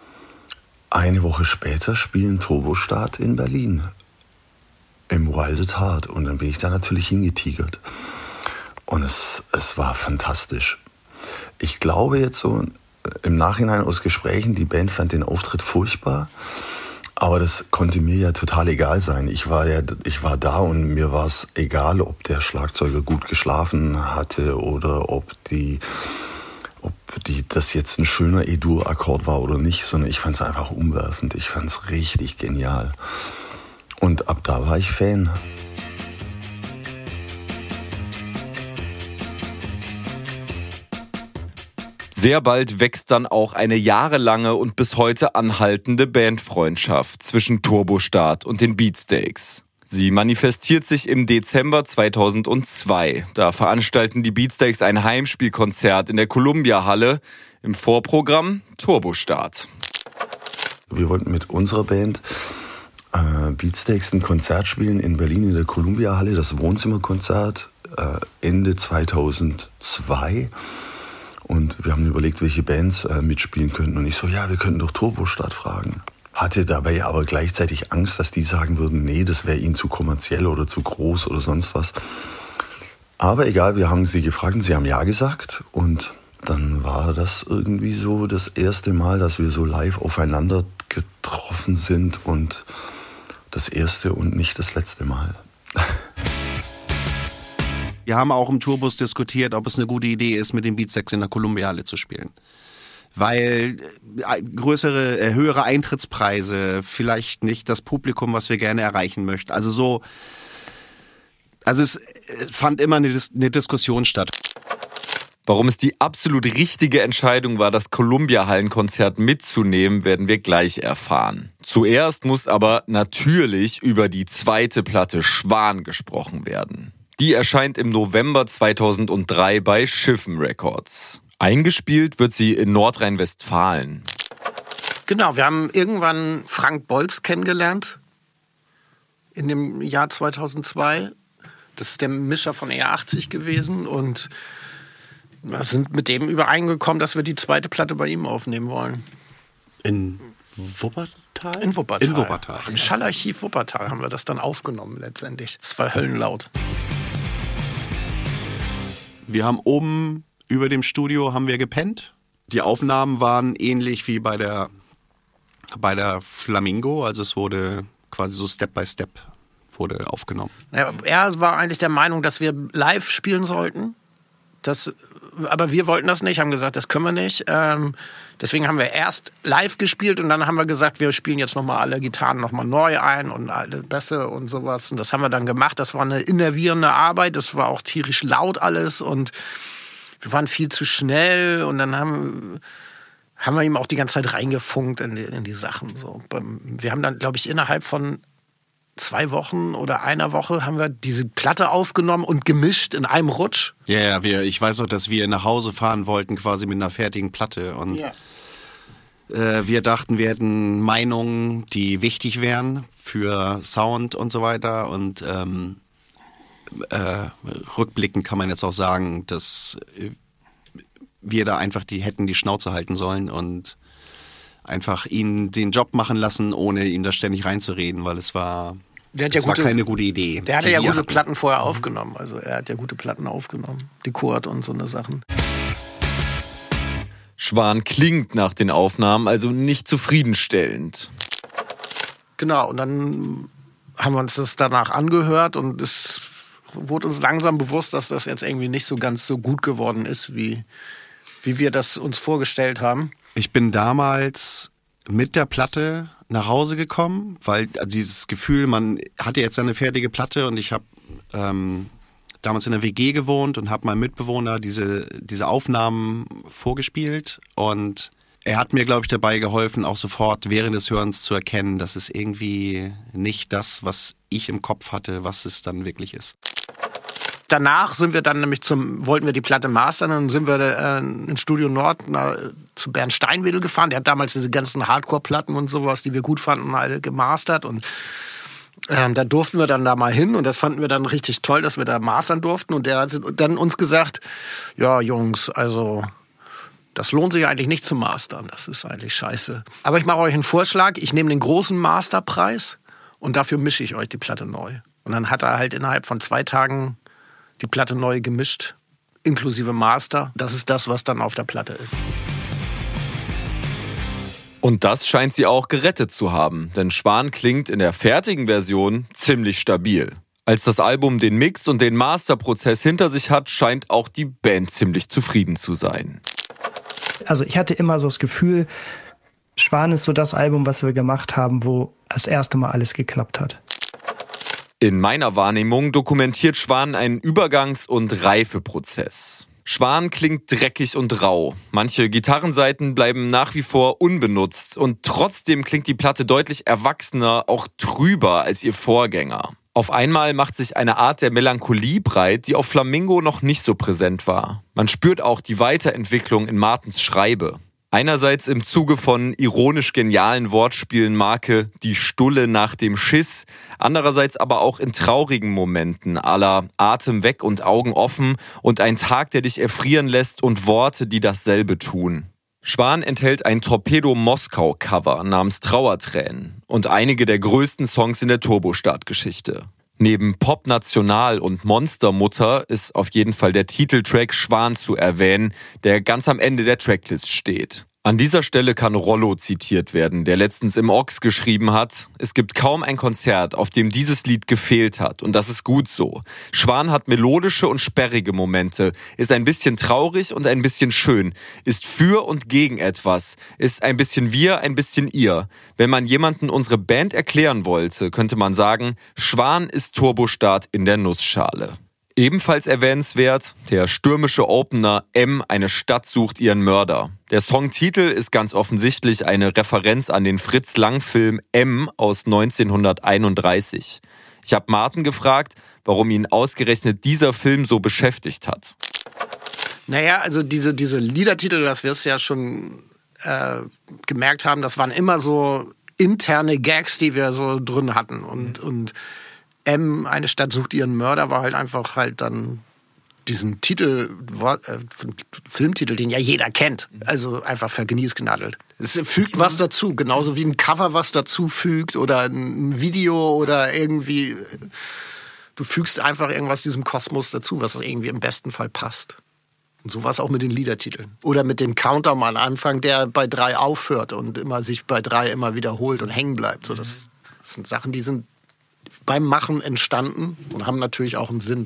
eine Woche später spielen Turbostart in Berlin. Im Wild at Heart. Und dann bin ich da natürlich hingetigert. Und es war fantastisch. Ich glaube jetzt so im Nachhinein aus Gesprächen, die Band fand den Auftritt furchtbar. Aber das konnte mir ja total egal sein. Ich war da und mir war es egal, ob der Schlagzeuger gut geschlafen hatte oder ob ob das jetzt ein schöner E-Dur-Akkord war oder nicht, sondern ich fand es einfach umwerfend. Ich fand es richtig genial. Und ab da war ich Fan. Sehr bald wächst dann auch eine jahrelange und bis heute anhaltende Bandfreundschaft zwischen Turbostart und den Beatsteaks. Sie manifestiert sich im Dezember 2002. Da veranstalten die Beatsteaks ein Heimspielkonzert in der Columbia-Halle. Im Vorprogramm Turbostart. Wir wollten mit unserer Band Beatsteaks ein Konzert spielen in Berlin in der Columbia-Halle, das Wohnzimmerkonzert, Ende 2002. Und wir haben überlegt, welche Bands mitspielen könnten. Und ich so, ja, wir könnten doch Turbostart fragen. Hatte dabei aber gleichzeitig Angst, dass die sagen würden, nee, das wäre ihnen zu kommerziell oder zu groß oder sonst was. Aber egal, wir haben sie gefragt und sie haben ja gesagt. Und dann war das irgendwie so das erste Mal, dass wir so live aufeinander getroffen sind und das erste und nicht das letzte Mal. Wir haben auch im Tourbus diskutiert, ob es eine gute Idee ist, mit den Beatsteaks in der Columbia-Halle zu spielen. Weil höhere Eintrittspreise, vielleicht nicht das Publikum, was wir gerne erreichen möchten. Also es fand immer eine Diskussion statt. Warum es die absolut richtige Entscheidung war, das Columbia-Hallenkonzert mitzunehmen, werden wir gleich erfahren. Zuerst muss aber natürlich über die zweite Platte Schwan gesprochen werden. Die erscheint im November 2003 bei Schiffen Records. Eingespielt wird sie in Nordrhein-Westfalen. Genau, wir haben irgendwann Frank Bolz kennengelernt in dem Jahr 2002. Das ist der Mischer von ER80 gewesen und wir sind mit dem übereingekommen, dass wir die zweite Platte bei ihm aufnehmen wollen. In Wuppertal? In Wuppertal. In Wuppertal. Im Schallarchiv Wuppertal haben wir das dann aufgenommen letztendlich. Es war höllenlaut. Wir haben oben über dem Studio haben wir gepennt. Die Aufnahmen waren ähnlich wie bei der Flamingo. Also es wurde quasi so Step by Step wurde aufgenommen. Ja, er war eigentlich der Meinung, dass wir live spielen sollten. Aber wir wollten das nicht, haben gesagt, das können wir nicht. Deswegen haben wir erst live gespielt und dann haben wir gesagt, wir spielen jetzt nochmal alle Gitarren nochmal neu ein und alle Bässe und sowas. Und das haben wir dann gemacht. Das war eine innervierende Arbeit. Das war auch tierisch laut alles und wir waren viel zu schnell. Und dann haben wir ihm auch die ganze Zeit reingefunkt in die Sachen. So. Wir haben dann, glaube ich, innerhalb von 2 Wochen oder einer Woche haben wir diese Platte aufgenommen und gemischt in einem Rutsch. Ja, ich weiß auch, dass wir nach Hause fahren wollten, quasi mit einer fertigen Platte. Und wir dachten, wir hätten Meinungen, die wichtig wären für Sound und so weiter. Und rückblickend kann man jetzt auch sagen, dass wir da einfach hätten die Schnauze halten sollen und einfach ihn den Job machen lassen, ohne ihm da ständig reinzureden, weil es war keine gute Idee. Der hatte ja gute Platten vorher aufgenommen. Also er hat ja gute Platten aufgenommen. Die Chord und so eine Sachen. Schwan klingt nach den Aufnahmen also nicht zufriedenstellend. Genau, und dann haben wir uns das danach angehört und es wurde uns langsam bewusst, dass das jetzt irgendwie nicht so ganz so gut geworden ist, wie wir das uns vorgestellt haben. Ich bin damals mit der Platte nach Hause gekommen, weil dieses Gefühl, man hatte jetzt eine fertige Platte und ich habe damals in der WG gewohnt und habe meinem Mitbewohner diese Aufnahmen vorgespielt und er hat mir, glaube ich, dabei geholfen, auch sofort während des Hörens zu erkennen, dass es irgendwie nicht das, was ich im Kopf hatte, was es dann wirklich ist. Danach sind wir dann nämlich wollten wir die Platte mastern, dann sind wir ins Studio Nord zu Bernd Steinwedel gefahren. Der hat damals diese ganzen Hardcore-Platten und sowas, die wir gut fanden, alle gemastert. Und da durften wir dann da mal hin und das fanden wir dann richtig toll, dass wir da mastern durften. Und der hat dann uns gesagt, ja Jungs, also das lohnt sich eigentlich nicht zu mastern, das ist eigentlich scheiße. Aber ich mache euch einen Vorschlag, ich nehme den großen Masterpreis und dafür mische ich euch die Platte neu. Und dann hat er halt innerhalb von 2 Tagen die Platte neu gemischt, inklusive Master. Das ist das, was dann auf der Platte ist. Und das scheint sie auch gerettet zu haben, denn Schwan klingt in der fertigen Version ziemlich stabil. Als das Album den Mix und den Masterprozess hinter sich hat, scheint auch die Band ziemlich zufrieden zu sein. Also ich hatte immer so das Gefühl, Schwan ist so das Album, was wir gemacht haben, wo das erste Mal alles geklappt hat. In meiner Wahrnehmung dokumentiert Schwan einen Übergangs- und Reifeprozess. Schwan klingt dreckig und rau. Manche Gitarrenseiten bleiben nach wie vor unbenutzt und trotzdem klingt die Platte deutlich erwachsener, auch trüber als ihr Vorgänger. Auf einmal macht sich eine Art der Melancholie breit, die auf Flamingo noch nicht so präsent war. Man spürt auch die Weiterentwicklung in Martens Schreibe. Einerseits im Zuge von ironisch genialen Wortspielen Marke Die Stulle nach dem Schiss, andererseits aber auch in traurigen Momenten à la Atem weg und Augen offen und ein Tag, der dich erfrieren lässt und Worte, die dasselbe tun. Schwan enthält ein Torpedo-Moskau-Cover namens Trauertränen und einige der größten Songs in der Turbostart-Geschichte. Neben Pop National und Monstermutter ist auf jeden Fall der Titeltrack Schwan zu erwähnen, der ganz am Ende der Tracklist steht. An dieser Stelle kann Rollo zitiert werden, der letztens im Ochs geschrieben hat: Es gibt kaum ein Konzert, auf dem dieses Lied gefehlt hat, und das ist gut so. Schwan hat melodische und sperrige Momente, ist ein bisschen traurig und ein bisschen schön, ist für und gegen etwas, ist ein bisschen wir, ein bisschen ihr. Wenn man jemanden unsere Band erklären wollte, könnte man sagen, Schwan ist Turbostart in der Nussschale. Ebenfalls erwähnenswert der stürmische Opener M, eine Stadt sucht ihren Mörder. Der Songtitel ist ganz offensichtlich eine Referenz an den Fritz-Lang-Film M aus 1931. Ich habe Marten gefragt, warum ihn ausgerechnet dieser Film so beschäftigt hat. Naja, also diese Liedertitel, das wirst du ja schon gemerkt haben, das waren immer so interne Gags, die wir so drin hatten. Und M, eine Stadt sucht ihren Mörder, war halt einfach dann diesen Titel, Filmtitel, den ja jeder kennt. Also einfach vergeniesgnadelt. Es fügt was dazu, genauso wie ein Cover was dazu fügt oder ein Video oder irgendwie. Du fügst einfach irgendwas diesem Kosmos dazu, was irgendwie im besten Fall passt. Und so war es auch mit den Liedertiteln. Oder mit dem Counter mal am Anfang, der bei 3 aufhört und sich bei 3 immer wiederholt und hängen bleibt. So, das sind Sachen, die sind beim Machen entstanden und haben natürlich auch einen Sinn.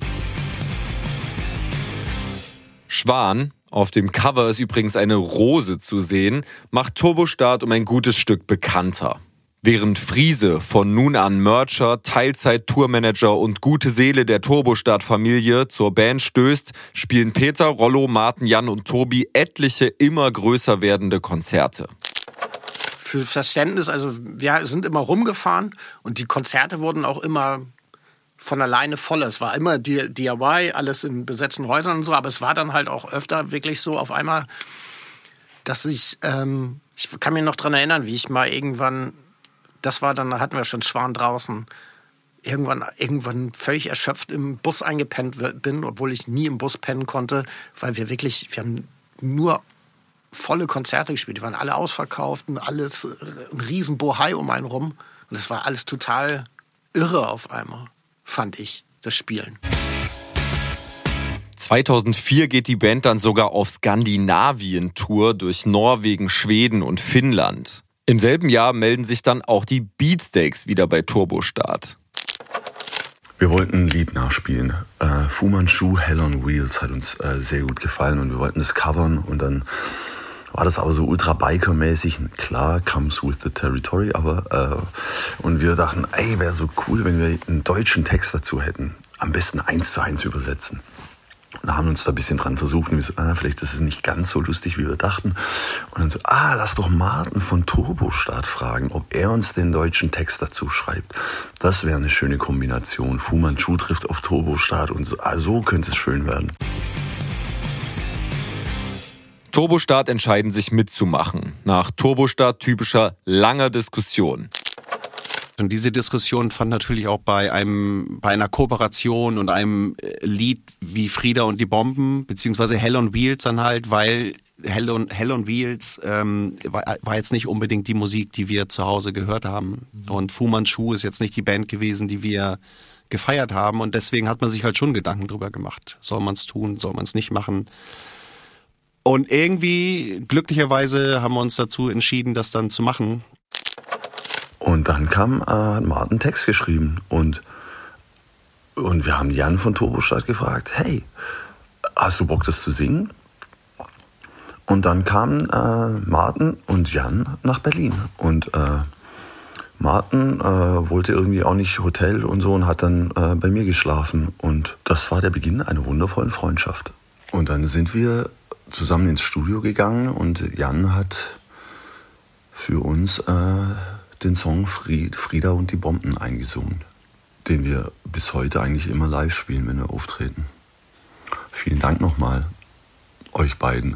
Schwan, auf dem Cover ist übrigens eine Rose zu sehen, macht Turbostart um ein gutes Stück bekannter. Während Friese von nun an Mercher, Teilzeit-Tourmanager und gute Seele der Turbostart-Familie zur Band stößt, spielen Peter, Rollo, Marten, Jan und Tobi etliche immer größer werdende Konzerte. Für Verständnis, also wir sind immer rumgefahren und die Konzerte wurden auch immer von alleine voll. Es war immer DIY, alles in besetzten Häusern und so, aber es war dann halt auch öfter wirklich so auf einmal, dass ich kann mich noch dran erinnern, wie ich mal irgendwann, da hatten wir schon Schwan draußen, irgendwann völlig erschöpft im Bus eingepennt bin, obwohl ich nie im Bus pennen konnte, weil wir haben nur volle Konzerte gespielt, die waren alle ausverkauft und alles ein riesen Bohai um einen rum und das war alles total irre auf einmal, fand ich, das Spielen. 2004 geht die Band dann sogar auf Skandinavien-Tour durch Norwegen, Schweden und Finnland. Im selben Jahr melden sich dann auch die Beatsteaks wieder bei Turbostart. Wir wollten ein Lied nachspielen. Fu Manchu, Hell on Wheels hat uns sehr gut gefallen und wir wollten das covern und dann war das aber so ultra Biker-mäßig. Klar, comes with the territory, aber und wir dachten, wäre so cool, wenn wir einen deutschen Text dazu hätten. Am besten 1:1 übersetzen. Und da haben wir uns da ein bisschen dran versucht und wir so, vielleicht ist es nicht ganz so lustig, wie wir dachten. Und dann so, lass doch Marten von Turbostart fragen, ob er uns den deutschen Text dazu schreibt. Das wäre eine schöne Kombination. Fu Manchu trifft auf Turbostart und so könnte es schön werden. Turbostart entscheiden sich mitzumachen, nach Turbostart typischer langer Diskussion. Und diese Diskussion fand natürlich auch bei einer Kooperation und einem Lied wie Frieda und die Bomben, beziehungsweise Hell on Wheels dann halt, weil Hell on Wheels war jetzt nicht unbedingt die Musik, die wir zu Hause gehört haben. Und Fu Manchu ist jetzt nicht die Band gewesen, die wir gefeiert haben. Und deswegen hat man sich halt schon Gedanken drüber gemacht. Soll man es tun, soll man es nicht machen? Und irgendwie, glücklicherweise, haben wir uns dazu entschieden, das dann zu machen. Und dann kam Martin Text geschrieben und wir haben Jan von Turbostart gefragt, hey, hast du Bock, das zu singen? Und dann kamen Martin und Jan nach Berlin. Und Martin wollte irgendwie auch nicht Hotel und so und hat dann bei mir geschlafen. Und das war der Beginn einer wundervollen Freundschaft. Und dann sind wir zusammen ins Studio gegangen und Jan hat für uns den Song Frieda und die Bomben eingesungen, den wir bis heute eigentlich immer live spielen, wenn wir auftreten. Vielen Dank nochmal, euch beiden.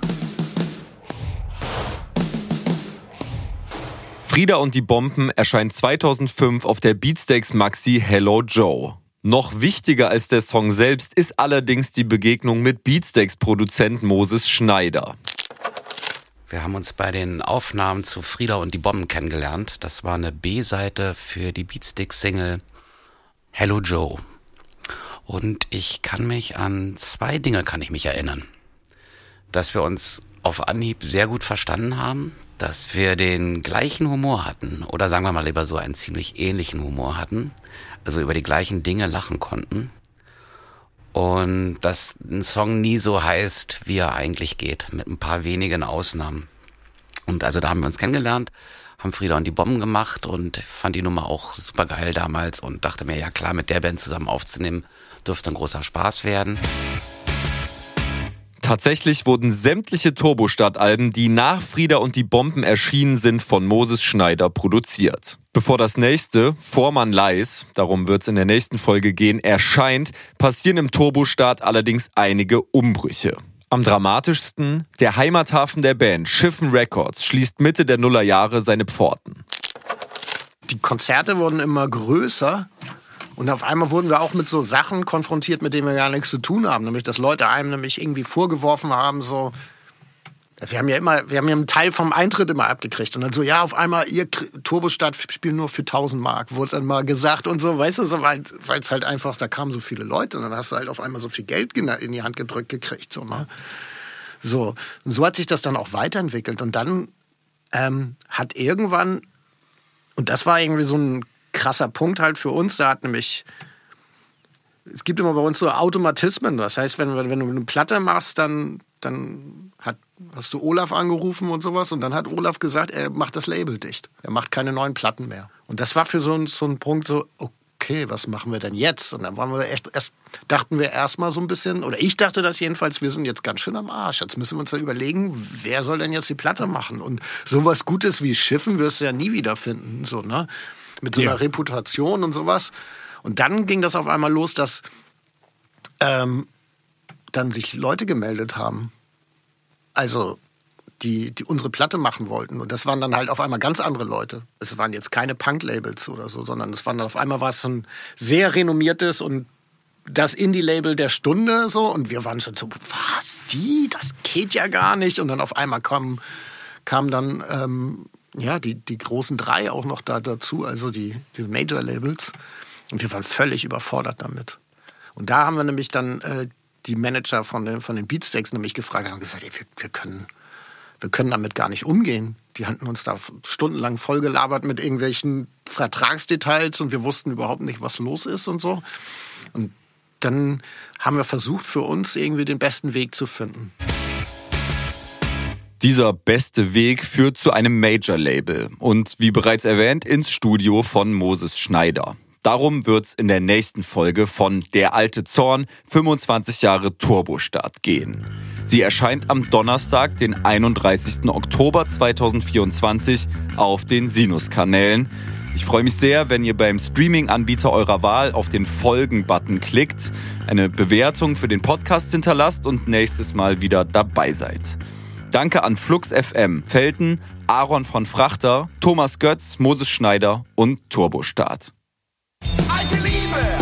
Frieda und die Bomben erscheint 2005 auf der Beatsteaks Maxi Hello Joe. Noch wichtiger als der Song selbst ist allerdings die Begegnung mit Beatsteaks-Produzent Moses Schneider. Wir haben uns bei den Aufnahmen zu Frieda und die Bomben kennengelernt. Das war eine B-Seite für die Beatsteaks-Single Hello Joe. Und ich kann mich an 2 Dinge erinnern. Dass wir uns auf Anhieb sehr gut verstanden haben, dass wir den gleichen Humor hatten oder sagen wir mal lieber so einen ziemlich ähnlichen Humor hatten, also über die gleichen Dinge lachen konnten und dass ein Song nie so heißt, wie er eigentlich geht, mit ein paar wenigen Ausnahmen. Und also da haben wir uns kennengelernt, haben Frieda und die Bomben gemacht und fand die Nummer auch super geil damals und dachte mir, ja klar, mit der Band zusammen aufzunehmen, dürfte ein großer Spaß werden. Tatsächlich wurden sämtliche Turbostart-Alben, die nach Frieda und die Bomben erschienen sind, von Moses Schneider produziert. Bevor das nächste, Vormann Leis, darum wird es in der nächsten Folge gehen, erscheint, passieren im Turbostart allerdings einige Umbrüche. Am dramatischsten, der Heimathafen der Band, Schiffen Records, schließt Mitte der Nullerjahre seine Pforten. Die Konzerte wurden immer größer. Und auf einmal wurden wir auch mit so Sachen konfrontiert, mit denen wir gar nichts zu tun haben. Nämlich, dass Leute einem nämlich irgendwie vorgeworfen haben, so, wir haben ja einen Teil vom Eintritt immer abgekriegt. Und dann so, ja, auf einmal, ihr Turbostart spielt nur für 1000 Mark, wurde dann mal gesagt und so, weißt du, so, weil es halt einfach, da kamen so viele Leute und dann hast du halt auf einmal so viel Geld in die Hand gedrückt gekriegt, so, ne? So, und so hat sich das dann auch weiterentwickelt. Und dann hat irgendwann, und das war irgendwie so ein krasser Punkt halt für uns, da hat nämlich, es gibt immer bei uns so Automatismen, das heißt, wenn du eine Platte machst, dann hast du Olaf angerufen und sowas und dann hat Olaf gesagt, er macht das Label dicht, er macht keine neuen Platten mehr. Und das war für so einen Punkt so, okay, was machen wir denn jetzt? Und dann waren wir dachten wir erstmal so ein bisschen, oder ich dachte das jedenfalls, wir sind jetzt ganz schön am Arsch. Jetzt müssen wir uns da überlegen, wer soll denn jetzt die Platte machen? Und sowas Gutes wie Schiffen wirst du ja nie wiederfinden, so, ne? Mit so einer Reputation und sowas. Und dann ging das auf einmal los, dass dann sich Leute gemeldet haben. Also, die unsere Platte machen wollten. Und das waren dann halt auf einmal ganz andere Leute. Es waren jetzt keine Punk-Labels oder so, sondern es waren dann auf einmal war es so ein sehr renommiertes und das Indie-Label der Stunde so. Und wir waren schon so, was, das geht ja gar nicht. Und dann auf einmal kam dann die großen 3 auch noch dazu, also die Major-Labels. Und wir waren völlig überfordert damit. Und da haben wir nämlich dann die Manager von den Beatsteaks nämlich gefragt und haben gesagt, ey, wir können damit gar nicht umgehen. Die hatten uns da stundenlang vollgelabert mit irgendwelchen Vertragsdetails und wir wussten überhaupt nicht, was los ist und so. Und dann haben wir versucht, für uns irgendwie den besten Weg zu finden. Dieser beste Weg führt zu einem Major-Label und wie bereits erwähnt ins Studio von Moses Schneider. Darum wird's in der nächsten Folge von Der alte Zorn 25 Jahre Turbostart gehen. Sie erscheint am Donnerstag, den 31. Oktober 2024 auf den Sinus-Kanälen. Ich freue mich sehr, wenn ihr beim Streaming-Anbieter eurer Wahl auf den Folgen-Button klickt, eine Bewertung für den Podcast hinterlasst und nächstes Mal wieder dabei seid. Danke an Flux FM, Felten, Aaron von Frachter, Thomas Götz, Moses Schneider und Turbostart. Alte Liebe!